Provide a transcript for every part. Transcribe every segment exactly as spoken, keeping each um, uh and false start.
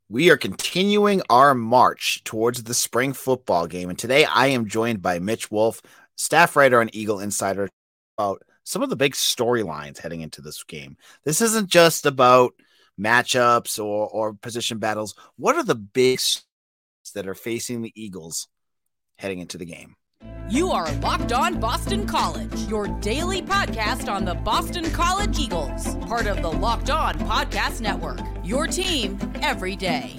We are continuing our march towards the spring football game. And today I am joined by Mitch Wolf, staff writer on Eagle Insider, about some of the big storylines heading into this game. This isn't just about matchups or, or position battles. What are the big that are facing the Eagles heading into the game? You are Locked On Boston College, your daily podcast on the Boston College Eagles, part of the Locked On Podcast Network, your team every day.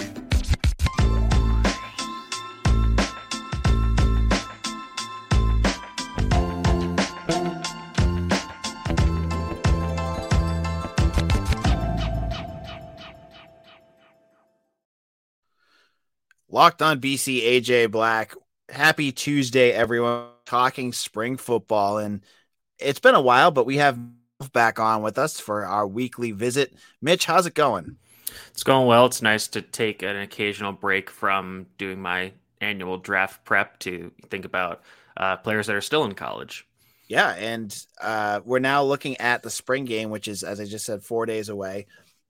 Locked On B C, A J Black. Happy Tuesday, everyone. Talking spring football, and it's been a while, but we have back on with us for our weekly visit. Mitch, how's it going? It's going well. It's nice to take an occasional break from doing my annual draft prep to think about uh, players that are still in college. Yeah, and uh, we're now looking at the spring game, which is, as I just said, four days away.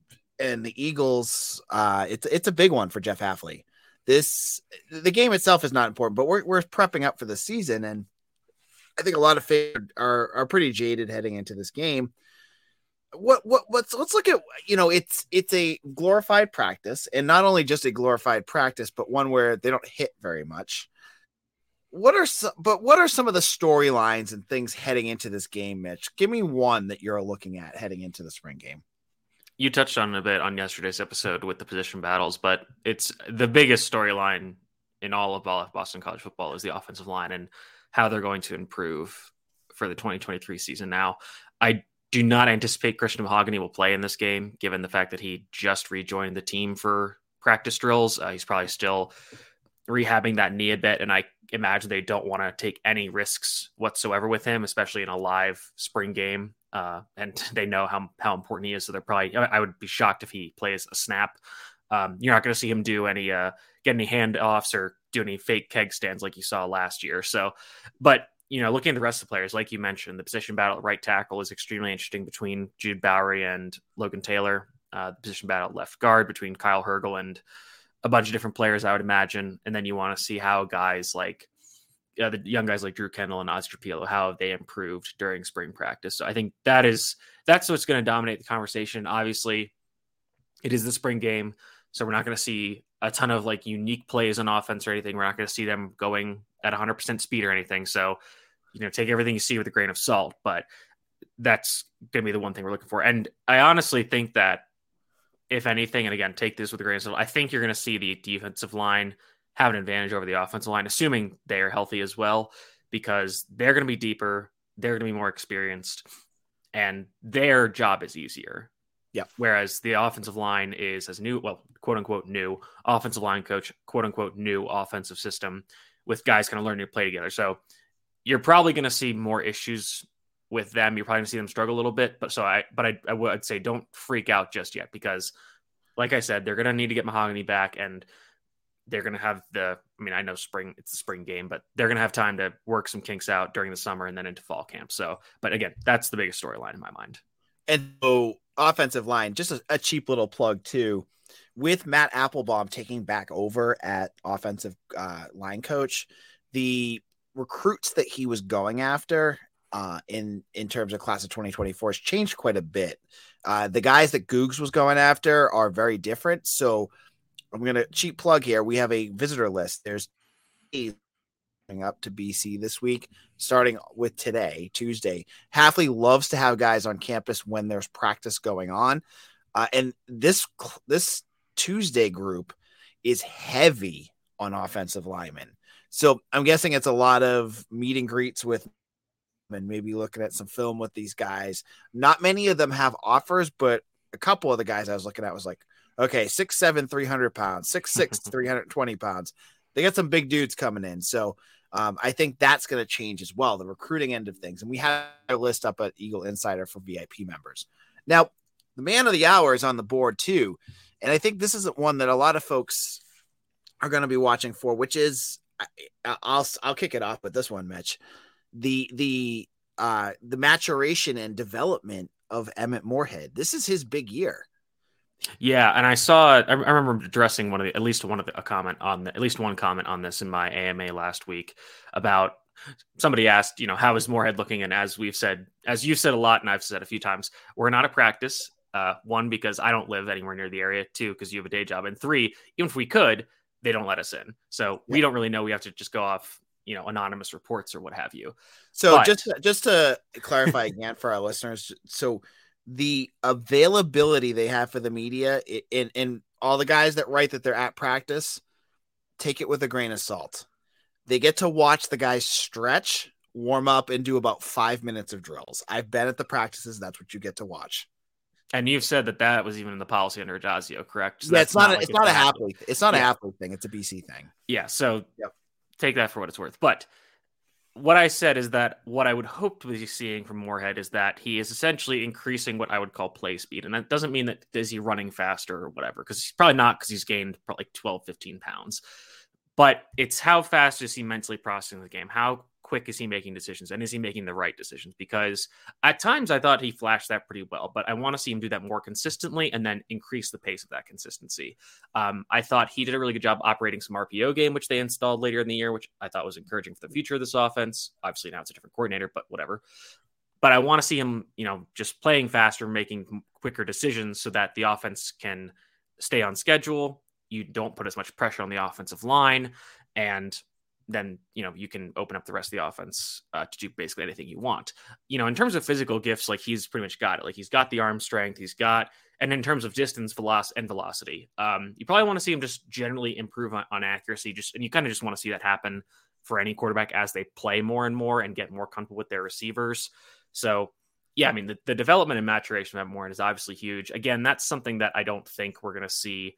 And the Eagles, uh, it's it's a big one for Jeff Hafley. This the game itself is not important, but we're we're prepping up for the season, and I think a lot of fans are are pretty jaded heading into this game. What what let's let's look at you know it's it's a glorified practice, and not only just a glorified practice, but one where they don't hit very much. What are some, but what are some of the storylines and things heading into this game, Mitch? Give me one that you're looking at heading into the spring game. You touched on it a bit on yesterday's episode with the position battles, but it's the biggest storyline in all of Boston College football is the offensive line and how they're going to improve for the twenty twenty-three season. Now, I do not anticipate Christian Mahogany will play in this game, given the fact that he just rejoined the team for practice drills. Uh, he's probably still rehabbing that knee a bit, and I imagine they don't want to take any risks whatsoever with him, especially in a live spring game. Uh, and they know how how important he is. So they're probably, I would be shocked if he plays a snap. Um, you're not going to see him do any, uh, get any handoffs or do any fake keg stands like you saw last year. So, but, you know, looking at the rest of the players, like you mentioned, the position battle at right tackle is extremely interesting between Jude Bowery and Logan Taylor. Uh, the position battle at left guard between Kyle Hergel and a bunch of different players, I would imagine. And then you want to see how guys like, Uh, the young guys like Drew Kendall and Oz Trapilo, how have they improved during spring practice? So I think that is, that's what's going to dominate the conversation. Obviously, it is the spring game, so we're not going to see a ton of like unique plays on offense or anything. We're not going to see them going at one hundred percent speed or anything. So, you know, take everything you see with a grain of salt, but that's going to be the one thing we're looking for. And I honestly think that if anything, and again, take this with a grain of salt, I think you're going to see the defensive line have an advantage over the offensive line, assuming they are healthy as well, because they're going to be deeper, they're going to be more experienced, and their job is easier. Yeah. Whereas the offensive line is as new, well, quote unquote new offensive line coach, quote unquote new offensive system with guys kind of learning to play together. So you're probably going to see more issues with them. You're probably going to see them struggle a little bit, but so I, but I, I would say don't freak out just yet, because like I said, they're going to need to get Mahogany back, and they're going to have the, I mean, I know spring, it's a spring game, but they're going to have time to work some kinks out during the summer and then into fall camp. So, but again, that's the biggest storyline in my mind. And so offensive line, just a, a cheap little plug too, with Matt Applebaum taking back over at offensive uh, line coach, the recruits that he was going after uh, in, in terms of class of twenty twenty-four has changed quite a bit. Uh, the guys that Googs was going after are very different. So I'm going to cheap plug here. We have a visitor list. There's coming up to B C this week, starting with today, Tuesday. Hafley loves to have guys on campus when there's practice going on. Uh, and this, this Tuesday group is heavy on offensive linemen. So I'm guessing it's a lot of meet and greets with and maybe looking at some film with these guys. Not many of them have offers, but a couple of the guys I was looking at was like, okay, six seven, three hundred pounds, six six, three hundred twenty pounds. They got some big dudes coming in. So um, I think that's going to change as well, the recruiting end of things. And we have a list up at Eagle Insider for V I P members. Now, the man of the hour is on the board too. And I think this is one that a lot of folks are going to be watching for, which is, I, I'll, I'll kick it off with this one, Mitch. The, the, uh, the maturation and development of Emmett Moorhead. This is his big year. Yeah, and I saw. I, I remember addressing one of the, at least one of the, a comment on the, at least one comment on this in my A M A last week about somebody asked, you know, how is Moorhead looking? And as we've said, as you've said a lot, and I've said a few times, we're not at practice. Uh, one, because I don't live anywhere near the area. Two, because you have a day job. And three, even if we could, they don't let us in. So yeah. we don't really know. We have to just go off, you know, anonymous reports or what have you. So but, just just to clarify again for our listeners, so the availability they have for the media and and all the guys that write that they're at practice, take it with a grain of salt. They get to watch the guys stretch, warm up, and do about five minutes of drills. I've been at the practices. That's what you get to watch. And you've said that that was even in the policy under Ajazio, correct? So yeah, it's not, not a, like it's, it's not a Hafley. It's not yeah. a Hafley thing. It's a B C thing. Yeah. So yep. take that for what it's worth. But what I said is that what I would hope to be seeing from Moorhead is that he is essentially increasing what I would call play speed. And that doesn't mean that is he running faster or whatever, because he's probably not, because he's gained probably like twelve, fifteen pounds. But it's how fast is he mentally processing the game? How quick is he making decisions? And is he making the right decisions? Because at times I thought he flashed that pretty well, but I want to see him do that more consistently and then increase the pace of that consistency. Um, I thought he did a really good job operating some R P O game, which they installed later in the year, which I thought was encouraging for the future of this offense. Obviously now it's a different coordinator, but whatever. But I want to see him, you know, just playing faster, making quicker decisions so that the offense can stay on schedule. You don't put as much pressure on the offensive line, and then, you know, you can open up the rest of the offense uh, to do basically anything you want. You know, in terms of physical gifts, like he's pretty much got it. Like he's got the arm strength, he's got, and in terms of distance, velocity and velocity, um, you probably want to see him just generally improve on, on accuracy. Just, and you kind of just want to see that happen for any quarterback as they play more and more and get more comfortable with their receivers. So, yeah, I mean, the, the development and maturation of Moorhead is obviously huge. Again, that's something that I don't think we're going to see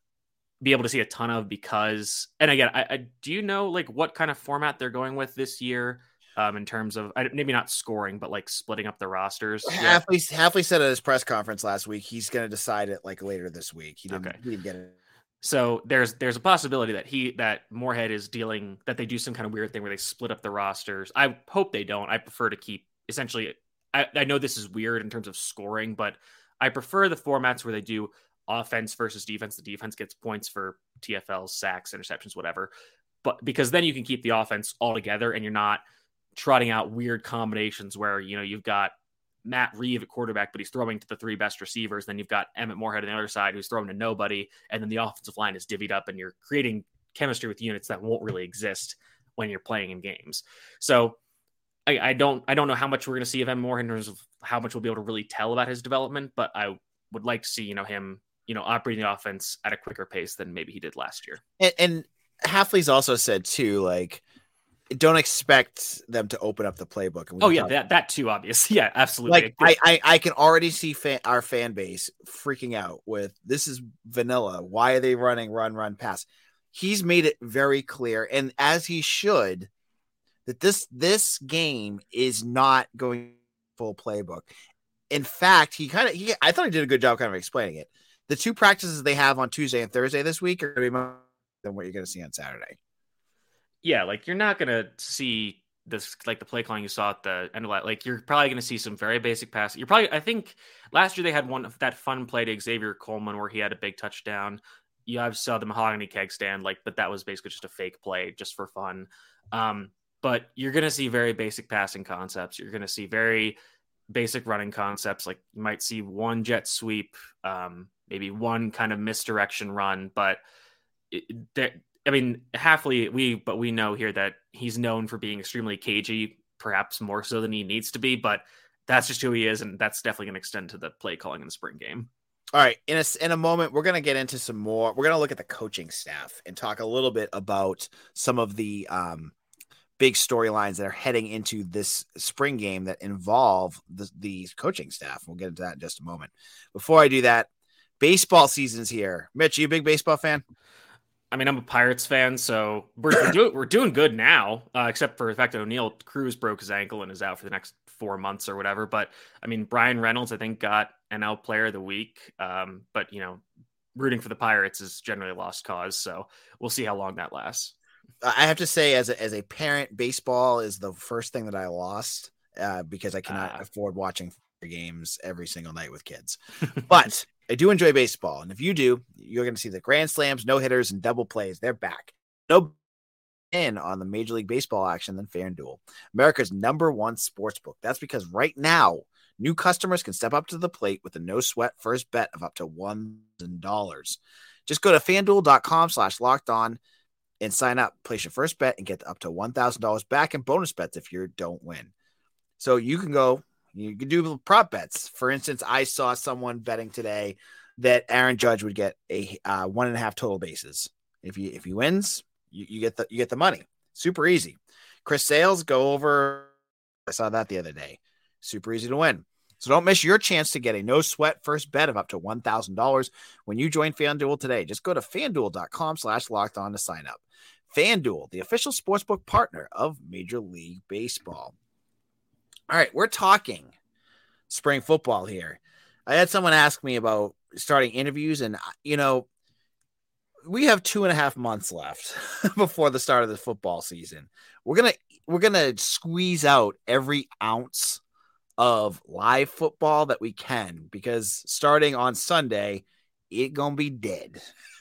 be able to see a ton of because, and again, I, I do you know like what kind of format they're going with this year um, in terms of maybe not scoring, but like splitting up the rosters? Hafley, yeah. Hafley said at his press conference last week, he's going to decide it like later this week. He didn't, okay. he didn't get it. So there's, there's a possibility that he, that Moorhead is dealing, that they do some kind of weird thing where they split up the rosters. I hope they don't. I prefer to keep essentially, I, I know this is weird in terms of scoring, but I prefer the formats where they do offense versus defense. The defense gets points for T F Ls, sacks, interceptions, whatever. But because then you can keep the offense all together and you're not trotting out weird combinations where, you know, you've got Matt Reeve at quarterback, but he's throwing to the three best receivers. Then you've got Emmett Moorhead on the other side who's throwing to nobody. And then the offensive line is divvied up and you're creating chemistry with units that won't really exist when you're playing in games. So I, I don't, I don't know how much we're going to see of Emmett Moorhead in terms of how much we'll be able to really tell about his development, but I would like to see, you know, him, you know, operating the offense at a quicker pace than maybe he did last year. And, and Hafley's also said too, like, don't expect them to open up the playbook. And oh yeah, that, that too, obvious. Yeah, absolutely. Like I, I, I can already see fan, our fan base freaking out with this is vanilla. Why are they running run, run, pass? He's made it very clear, and as he should, that this, this game is not going full playbook. In fact, he kind of, he, I thought he did a good job kind of explaining it. The two practices they have on Tuesday and Thursday this week are going to be more than what you're going to see on Saturday. Yeah, like you're not going to see this, like the play calling you saw at the end of that. Like you're probably going to see some very basic passes. You're probably, I think last year they had one of that fun play to Xavier Coleman where he had a big touchdown. You obviously saw the mahogany keg stand, like, but that was basically just a fake play just for fun. Um, but you're going to see very basic passing concepts. You're going to see very basic running concepts. Like you might see one jet sweep, um, maybe one kind of misdirection run, but it, there, I mean, Hafley, we, but we know here that he's known for being extremely cagey, perhaps more so than he needs to be, but that's just who he is. And that's definitely going to extend to the play calling in the spring game. All right. In a, in a moment, we're going to get into some more, we're going to look at the coaching staff and talk a little bit about some of the um, big storylines that are heading into this spring game that involve the, the coaching staff. We'll get into that in just a moment. Before I do that, baseball season's here. Mitch, you a big baseball fan? I mean, I'm a Pirates fan, so we're, we're, doing, we're doing good now, uh, except for the fact that O'Neill Cruz broke his ankle and is out for the next four months or whatever. But, I mean, Brian Reynolds, I think, got N L Player of the Week. Um, but, you know, rooting for the Pirates is generally a lost cause, so we'll see how long that lasts. I have to say, as a, as a parent, baseball is the first thing that I lost uh, because I cannot uh, afford watching games every single night with kids. But I do enjoy baseball. And if you do, you're going to see the grand slams, no hitters, and double plays. They're back. No in on the Major League Baseball action than FanDuel, America's number one sports book. That's because right now, new customers can step up to the plate with a no sweat first bet of up to one thousand dollars. Just go to FanDuel.com slash locked on and sign up, place your first bet, and get up to one thousand dollars back in bonus bets if you don't win. So you can go, you can do prop bets. For instance, I saw someone betting today that Aaron Judge would get a uh, one and a half total bases. If he if he wins, you, you get the you get the money. Super easy. Chris Sales, go over. I saw that the other day. Super easy to win. So don't miss your chance to get a no sweat first bet of up to one thousand dollars when you join FanDuel today. Just go to FanDuel.com slash locked on to sign up. FanDuel, the official sportsbook partner of Major League Baseball. All right, we're talking spring football here. I had someone ask me about starting interviews, and, you know, we have two and a half months left before the start of the football season. We're going to we're going to squeeze out every ounce of live football that we can, because starting on Sunday, it going to be dead.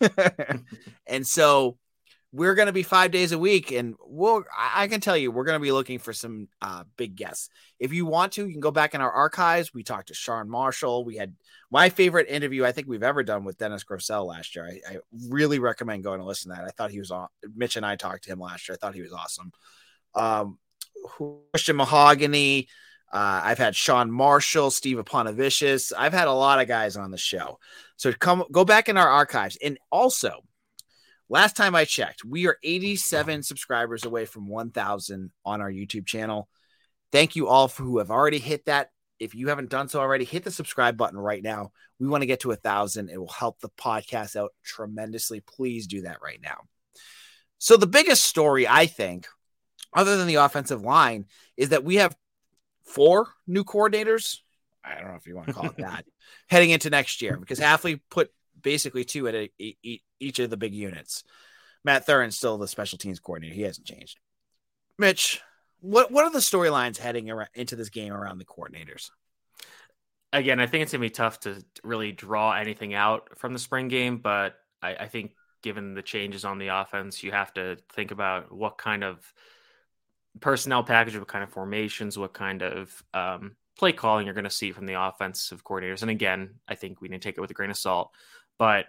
And so we're going to be five days a week, and we'll, I can tell you, we're going to be looking for some uh, big guests. If you want to, you can go back in our archives. We talked to Sean Marshall. We had my favorite interview I think we've ever done with Dennis Grosel last year. I, I really recommend going to listen to that. I thought he was on. Mitch and I talked to him last year. I thought he was awesome. Um, Christian Mahogany. Uh, I've had Sean Marshall, Steve Aponavicius. I've had a lot of guys on the show. So come go back in our archives. And also, last time I checked, we are eighty-seven subscribers away from one thousand on our YouTube channel. Thank you all for who have already hit that. If you haven't done so already, hit the subscribe button right now. We want to get to a thousand. It will help the podcast out tremendously. Please do that right now. So the biggest story, I think, other than the offensive line, is that we have four new coordinators. I don't know if you want to call it that, heading into next year, because Hafley put basically two at a, a, each of the big units. Matt Thurin's still the special teams coordinator. He hasn't changed. Mitch, what what are the storylines heading around, into this game around the coordinators? Again, I think it's going to be tough to really draw anything out from the spring game, but I, I think given the changes on the offense, you have to think about what kind of personnel package, what kind of formations, what kind of um, play calling you're going to see from the offensive coordinators. And again, I think we need to take it with a grain of salt, but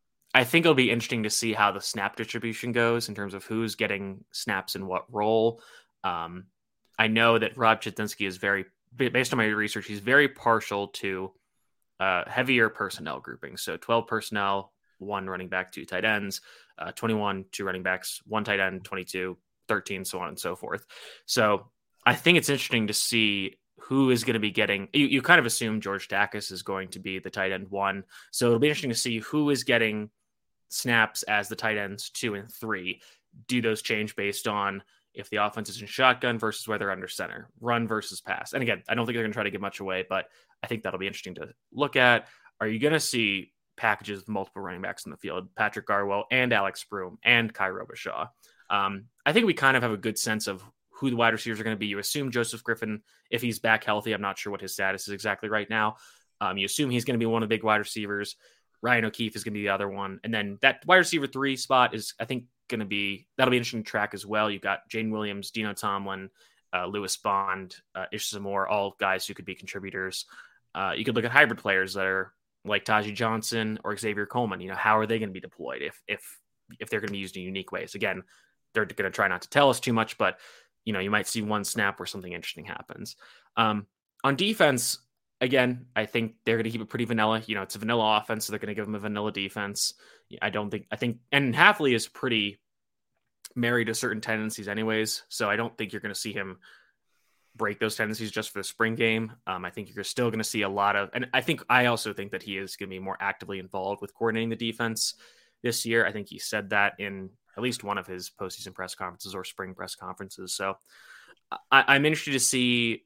I think it'll be interesting to see how the snap distribution goes in terms of who's getting snaps in what role. Um, I know that Rob Chudzinski is very, based on my research, he's very partial to uh, heavier personnel grouping. So twelve personnel, one running back, two tight ends, uh, twenty-one, two running backs, one tight end, twenty-two, thirteen, so on and so forth. So I think it's interesting to see who is going to be getting, you, you kind of assume George Takis is going to be the tight end one. So it'll be interesting to see who is getting snaps as the tight ends two and three. Do those change based on if the offense is in shotgun versus whether under center, run versus pass? And again, I don't think they're going to try to give much away, but I think that'll be interesting to look at. Are you going to see packages with multiple running backs in the field, Patrick Garwell and Alex Broom and Kai Robichaud? Um, I think we kind of have a good sense of who the wide receivers are going to be. You assume Joseph Griffin, if he's back healthy, I'm not sure what his status is exactly right now. Um, you assume he's going to be one of the big wide receivers. Ryan O'Keefe is going to be the other one. And then that wide receiver three spot is, I think, going to be, that'll be interesting to track as well. You've got Jane Williams, Dino Tomlin, uh, Lewis Bond, uh, Ish Zamore, all guys who could be contributors. Uh, you could look at hybrid players that are like Taji Johnson or Xavier Coleman. You know, how are they going to be deployed if, if, if they're going to be used in unique ways? Again, they're going to try not to tell us too much, but you know, you might see one snap where something interesting happens. Um, on defense, again, I think they're going to keep it pretty vanilla. You know, it's a vanilla offense, so they're going to give them a vanilla defense. I don't think, I think, and Hafley is pretty married to certain tendencies anyways, so I don't think you're going to see him break those tendencies just for the spring game. Um, I think you're still going to see a lot of, and I think, I also think that he is going to be more actively involved with coordinating the defense this year. I think he said that in at least one of his postseason press conferences or spring press conferences. So I, I'm interested to see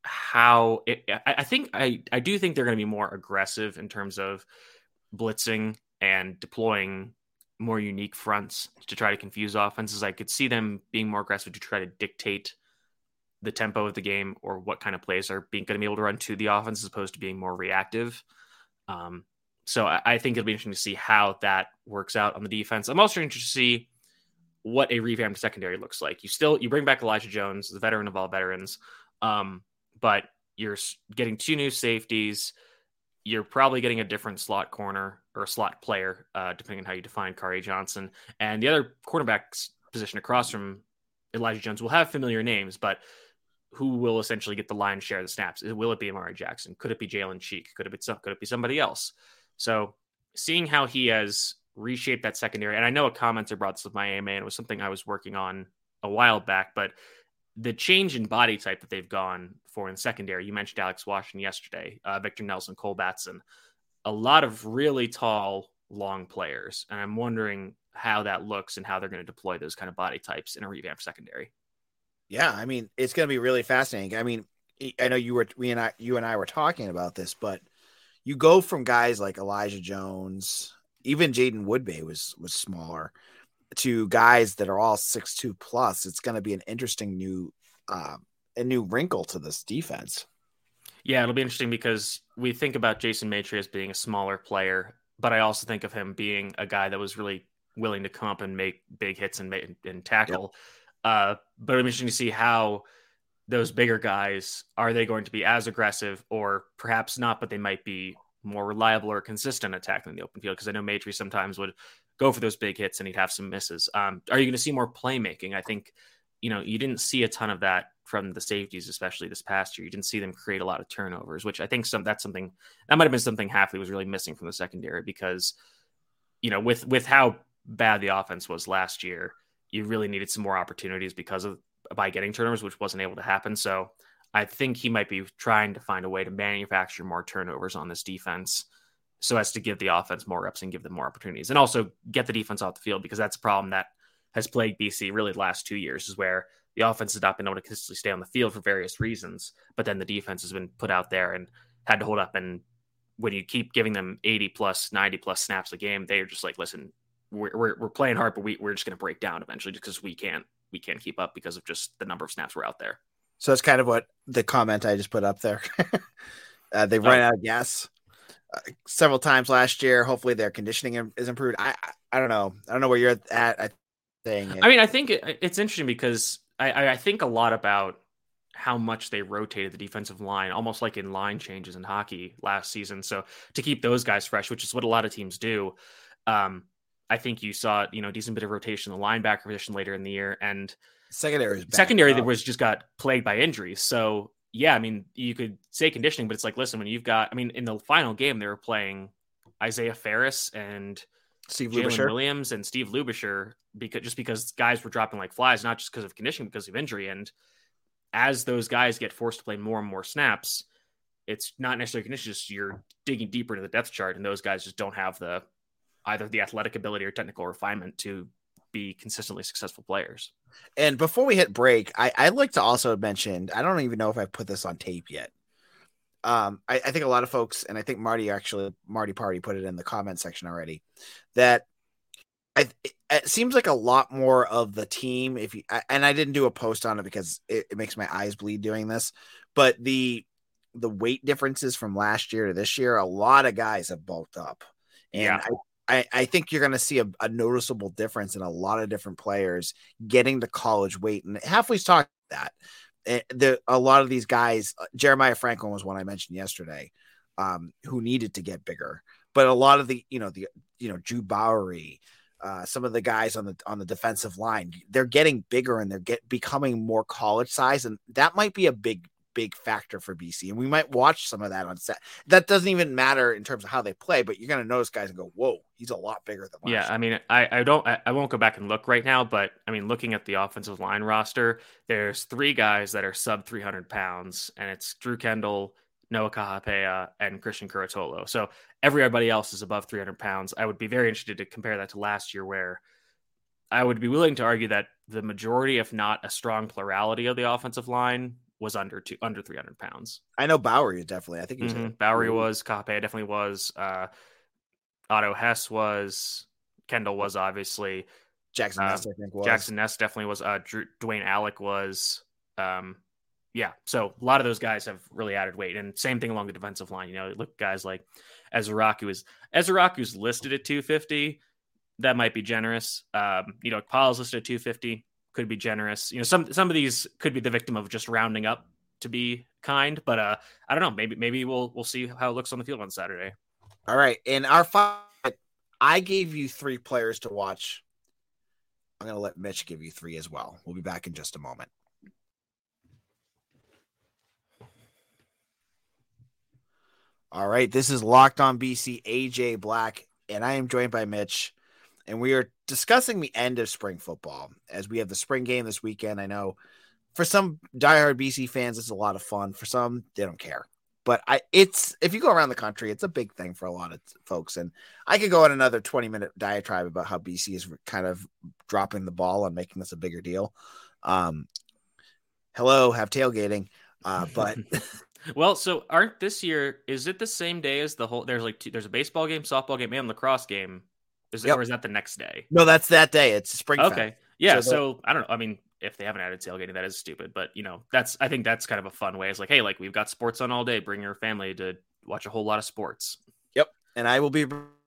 how it, I, I think, I, I do think they're going to be more aggressive in terms of blitzing and deploying more unique fronts to try to confuse offenses. I could see them being more aggressive to try to dictate the tempo of the game or what kind of plays are being going to be able to run to the offense as opposed to being more reactive. Um, so I, I think it'll be interesting to see how that works out on the defense. I'm also interested to see what a revamped secondary looks like. You still, you bring back Elijah Jones, the veteran of all veterans. Um, but you're getting two new safeties. You're probably getting a different slot corner or a slot player, uh, depending on how you define Kari Johnson. And the other cornerback's position across from Elijah Jones will have familiar names, but who will essentially get the lion's share of the snaps? Will it be Amari Jackson? Could it be Jalen Cheek? Could it be some, could it be somebody else? So seeing how he has reshaped that secondary, and I know a commenter brought this with my A M A, and it was something I was working on a while back, but the change in body type that they've gone for in secondary, you mentioned Alex Washington yesterday, uh, Victor Nelson, Cole Batson, a lot of really tall, long players. And I'm wondering how that looks and how they're going to deploy those kind of body types in a revamped secondary. Yeah, I mean, it's going to be really fascinating. I mean, I know you were, we and I, you and I were talking about this, but you go from guys like Elijah Jones, even Jaden Woodbay was, was smaller, to guys that are all six two plus. It's going to be an interesting new, uh, a new wrinkle to this defense. Yeah, it'll be interesting because we think about Jason Maitre as being a smaller player, but I also think of him being a guy that was really willing to come up and make big hits and, make, and tackle. Yep. Uh, but it'll be interesting to see how those bigger guys, are they going to be as aggressive or perhaps not, but they might be more reliable or consistent attacking in the open field. Because I know Maitre sometimes would go for those big hits and he'd have some misses. Um, are you going to see more playmaking? I think, you know, you didn't see a ton of that from the safeties, especially this past year. You didn't see them create a lot of turnovers, which I think some that's something that might've been something Hafley was really missing from the secondary because, you know, with, with how bad the offense was last year, you really needed some more opportunities because of by getting turnovers, which wasn't able to happen. So I think he might be trying to find a way to manufacture more turnovers on this defense so as to give the offense more reps and give them more opportunities and also get the defense off the field, because that's a problem that has plagued B C really the last two years is where the offense has not been able to consistently stay on the field for various reasons, but then the defense has been put out there and had to hold up. And when you keep giving them eighty plus, ninety plus snaps a game, they're just like, listen, we're, we're, we're playing hard, but we, we're just going to break down eventually just because we can't, we can't keep up because of just the number of snaps we're out there. So that's kind of what the comment I just put up there. uh, they've run out of gas uh, several times last year. Hopefully their conditioning is improved. I, I, I don't know. I don't know where you're at. I, think I mean, I think it, it's interesting because I, I think a lot about how much they rotated the defensive line, almost like in line changes in hockey last season. So to keep those guys fresh, which is what a lot of teams do. Um, I think you saw, you know, a decent bit of rotation in the linebacker position later in the year, and secondary secondary that was just got plagued by injuries. So yeah, I mean, you could say conditioning, but it's like, listen, when you've got, I mean, in the final game, they were playing Isaiah Ferris and Steve Jalen Williams and Steve Lubisher because just because guys were dropping like flies, not just because of conditioning, because of injury. And as those guys get forced to play more and more snaps, it's not necessarily conditioning, just you're digging deeper into the depth chart, and those guys just don't have the either the athletic ability or technical refinement to be consistently successful players. And before we hit break, I, I'd like to also mention, I don't even know if I put this on tape yet. Um, I, I think a lot of folks, and I think Marty actually, Marty Party put it in the comment section already, that I, it, it seems like a lot more of the team, if you, and I didn't do a post on it because it, it makes my eyes bleed doing this, but the, the weight differences from last year to this year, a lot of guys have bulked up. And yeah. I, I, I think you're going to see a, a noticeable difference in a lot of different players getting to college weight. And Hafley's talked that. The, a lot of these guys, Jeremiah Franklin was one I mentioned yesterday, um, who needed to get bigger. But a lot of the, you know, the, you know, Jude Bowery, uh, some of the guys on the on the defensive line, they're getting bigger and they're get becoming more college size, and that might be a big big factor for B C. And we might watch some of that on set. That doesn't even matter in terms of how they play, but you're going to notice guys and go, whoa, he's a lot bigger than last Yeah. year. I mean, I, I don't, I, I won't go back and look right now, but I mean, looking at the offensive line roster, there's three guys that are sub three hundred pounds, and it's Drew Kendall, Noah Kahapea, and Christian Curatolo. So everybody else is above three hundred pounds. I would be very interested to compare that to last year, where I would be willing to argue that the majority, if not a strong plurality of the offensive line was under two, under three hundred pounds. I know Bowery is definitely, I think he was mm-hmm. Bowery was, Kahapea definitely was, uh, Otto Hess was, Kendall was obviously, Jackson uh, Ness, I think was. Jackson Ness definitely was, uh, Drew, Dwayne Alec was, um, Yeah, so a lot of those guys have really added weight, and same thing along the defensive line. You know, look at guys like Ezraku is Ezraku's listed at two fifty. That might be generous. Um, you know, Paul's listed at two fifty, could be generous. You know, some some of these could be the victim of just rounding up to be kind, but uh, I don't know. Maybe maybe we'll we'll see how it looks on the field on Saturday. All right, in our five, I gave you three players to watch. I'm going to let Mitch give you three as well. We'll be back in just a moment. All right, this is Locked On B C, A J Black, and I am joined by Mitch, and we are discussing the end of spring football as we have the spring game this weekend. I know for some diehard B C fans, it's a lot of fun. For some, they don't care. But I, it's if you go around the country, it's a big thing for a lot of folks. And I could go on another twenty minute diatribe about how B C is kind of dropping the ball on making this a bigger deal. Um, hello, have tailgating, uh, but. Well, so aren't this year, is it the same day as the whole, there's like, two, there's a baseball game, softball game, and lacrosse game. Is it, yep. Or is that the next day? No, that's that day. It's spring. Okay. Fest. Yeah. So, so I don't know. I mean, if they haven't added tailgating, that is stupid, but you know, that's, I think that's kind of a fun way. It's like, hey, like we've got sports on all day. Bring your family to watch a whole lot of sports. Yep. And I will be,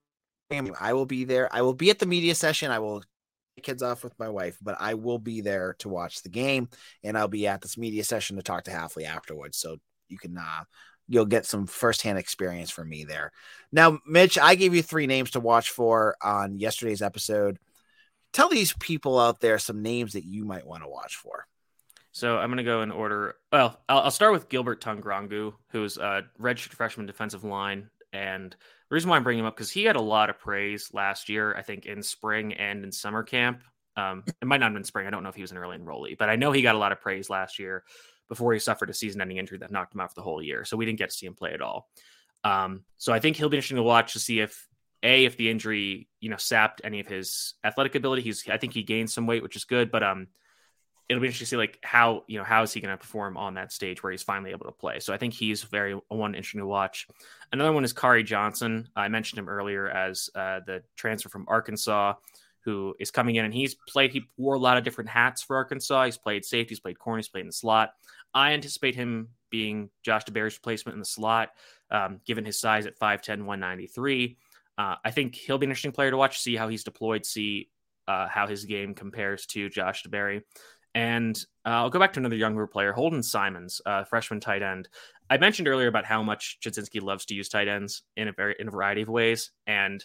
I will be there. I will be at the media session. I will take kids off with my wife, but I will be there to watch the game, and I'll be at this media session to talk to Halfley afterwards. So you can, uh, you'll get some firsthand experience from me there. Now, Mitch, I gave you three names to watch for on yesterday's episode. Tell these people out there some names that you might want to watch for. So I'm going to go in order. Well, I'll, I'll start with Gilbert Tungrangu, who's a redshirt freshman defensive line. And the reason why I'm bringing him up, because he had a lot of praise last year, I think in spring and in summer camp. Um, it might not have been spring. I don't know if he was an early enrollee, but I know he got a lot of praise last year before he suffered a season-ending injury that knocked him out for the whole year. So we didn't get to see him play at all. Um, so I think he'll be interesting to watch to see if, A, if the injury, you know, sapped any of his athletic ability. He's, I think he gained some weight, which is good, but um, it'll be interesting to see like how, you know, how is he going to perform on that stage where he's finally able to play. So I think he's very one interesting to watch. Another one is Kari Johnson. I mentioned him earlier as uh, the transfer from Arkansas, who is coming in, and he's played, he wore a lot of different hats for Arkansas. He's played safety, he's played corner, he's played in the slot. I anticipate him being Josh DeBerry's replacement in the slot, um, given his size at five ten, one ninety-three. Uh, I think he'll be an interesting player to watch, see how he's deployed, see uh, how his game compares to Josh DeBerry. And uh, I'll go back to another younger player, Holden Simons, uh, freshman tight end. I mentioned earlier about how much Chudzinski loves to use tight ends in a very in a variety of ways. And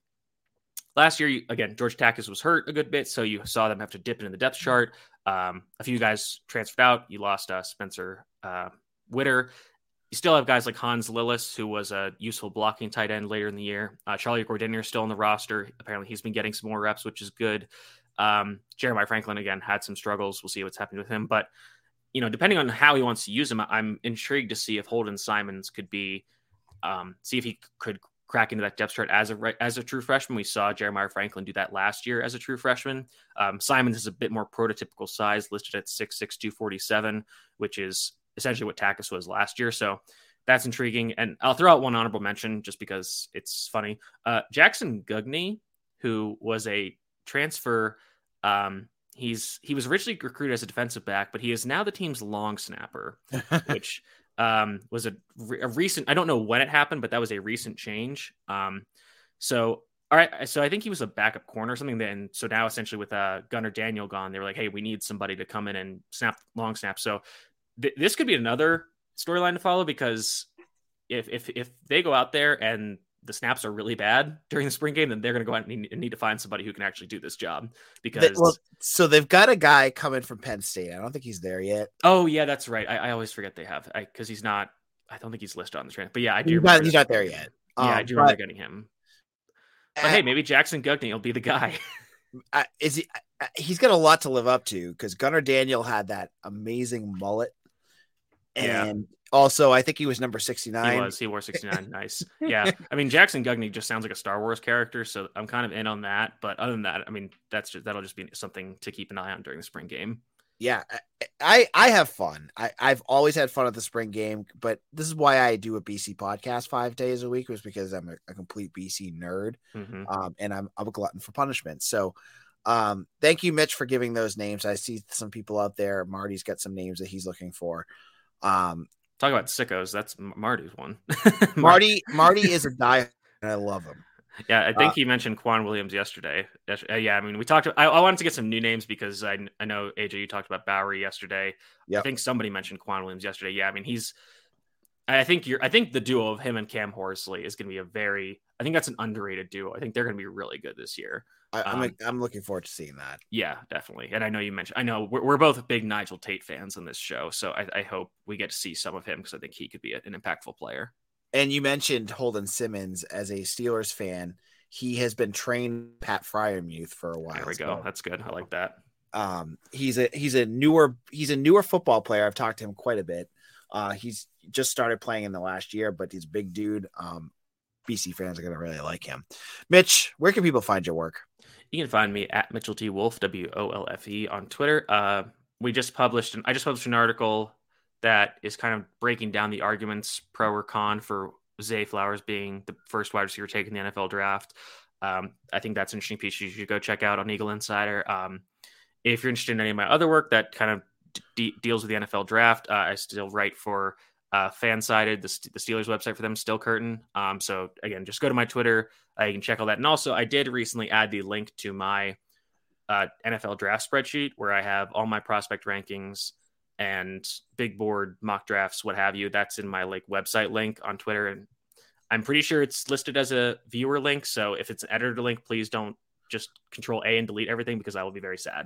last year, again, George Takis was hurt a good bit, so you saw them have to dip into the depth chart. Um, a few guys transferred out. You lost uh, Spencer uh, Witter. You still have guys like Hans Lillis, who was a useful blocking tight end later in the year. Uh, Charlie Gordinier is still on the roster. Apparently, he's been getting some more reps, which is good. Um, Jeremiah Franklin, again, had some struggles. We'll see what's happening with him. But, you know, depending on how he wants to use him, I'm intrigued to see if Holden Simons could be, um, see if he could crack into that depth chart as a as a true freshman. We saw Jeremiah Franklin do that last year as a true freshman. Um, Simons is a bit more prototypical size, listed at six six, two forty-seven, which is essentially what Takis was last year. So that's intriguing. And I'll throw out one honorable mention just because it's funny. Uh, Jackson Gugney, who was a transfer. Um, he's he was originally recruited as a defensive back, but he is now the team's long snapper, which um, was a, a recent, I don't know when it happened, but that was a recent change. Um, so, all right. So I think he was a backup corner or something then. So now essentially with uh, Gunnar Daniel gone, they were like, hey, we need somebody to come in and snap long snap. So th- this could be another storyline to follow, because if, if, if they go out there and the snaps are really bad during the spring game, then they're going to go out and need, need to find somebody who can actually do this job. Because they, well, so they've got a guy coming from Penn State. I don't think he's there yet. Oh yeah, that's right. I, I always forget they have, I, cause he's not, I don't think he's listed on the train, but yeah, I do. He's not, he's not there yet. Yeah. Um, I do remember getting him, but uh, hey, maybe Jackson Gugney will be the guy. uh, is he, uh, he's got a lot to live up to, because Gunnar Daniel had that amazing mullet. And yeah. Also, I think he was number sixty-nine. He was. He wore sixty-nine. Nice. Yeah. I mean, Jackson Gugney just sounds like a Star Wars character, so I'm kind of in on that. But other than that, I mean, that's just, that'll just be something to keep an eye on during the spring game. Yeah, I I have fun. I, I've always had fun at the spring game, but this is why I do a B C podcast five days a week, was because I'm a, a complete B C nerd, mm-hmm. um, and I'm, I'm a glutton for punishment. So um, thank you, Mitch, for giving those names. I see some people out there. Marty's got some names that he's looking for. Um, Talk about sickos. That's Marty's one. Marty, Marty is a guy, and I love him. Yeah, I think uh, he mentioned Quan Williams yesterday. Uh, yeah, I mean, we talked. I, I wanted to get some new names because I I know A J, you talked about Bowery yesterday. Yep. I think somebody mentioned Quan Williams yesterday. Yeah, I mean, he's. I think you're. I think the duo of him and Cam Horsley is going to be a very. I think that's an underrated duo. I think they're going to be really good this year. I, I'm um, I'm looking forward to seeing that. Yeah, definitely. And I know you mentioned. I know we're, we're both big Nigel Tate fans on this show, so I, I hope we get to see some of him because I think he could be a, an impactful player. And you mentioned Holden Simmons as a Steelers fan. He has been trained Pat Fryermuth for a while. There we go. So, that's good. I like that. Um, he's a he's a newer he's a newer football player. I've talked to him quite a bit. Uh, he's just started playing in the last year, but he's a big dude. Um, B C fans are gonna really like him. Mitch, where can people find your work? You can find me at Mitchell T. Wolfe, W O L F E, on Twitter. Uh, we just published, an, I just published an article that is kind of breaking down the arguments pro or con for Zay Flowers being the first wide receiver taken in the N F L draft. Um, I think that's an interesting piece you should go check out on Eagle Insider. Um, if you're interested in any of my other work that kind of de- deals with the N F L draft, uh, I still write for uh, Fansided, the, the Steelers website for them, Still Curtain. Um, so again, just go to my Twitter. Uh, you can check all that. And also, I did recently add the link to my uh, N F L draft spreadsheet where I have all my prospect rankings and big board mock drafts, what have you. That's in my like website link on Twitter. And I'm pretty sure it's listed as a viewer link. So if it's an editor link, please don't just control A and delete everything because I will be very sad.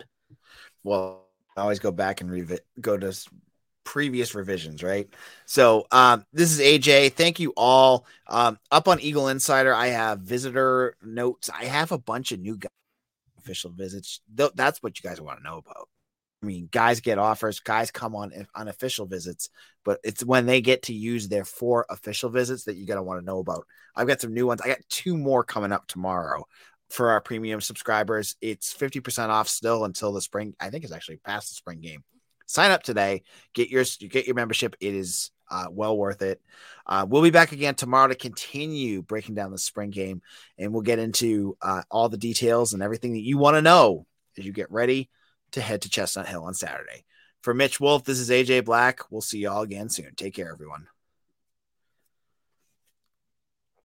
Well, I always go back and revi- go to previous revisions, right? So um, this is A J. Thank you all. Um, up on Eagle Insider, I have visitor notes. I have a bunch of new guys, official visits. Th- that's what you guys want to know about. I mean, guys get offers, guys come on on official visits, but it's when they get to use their four official visits that you're going to want to know about. I've got some new ones. I got two more coming up tomorrow for our premium subscribers. It's fifty percent off still until the spring. I think it's actually past the spring game. Sign up today. Get your, get your membership. It is uh, well worth it. Uh, we'll be back again tomorrow to continue breaking down the spring game, and we'll get into uh, all the details and everything that you want to know as you get ready to head to Chestnut Hill on Saturday. For Mitch Wolfe, this is A J Black. We'll see you all again soon. Take care, everyone.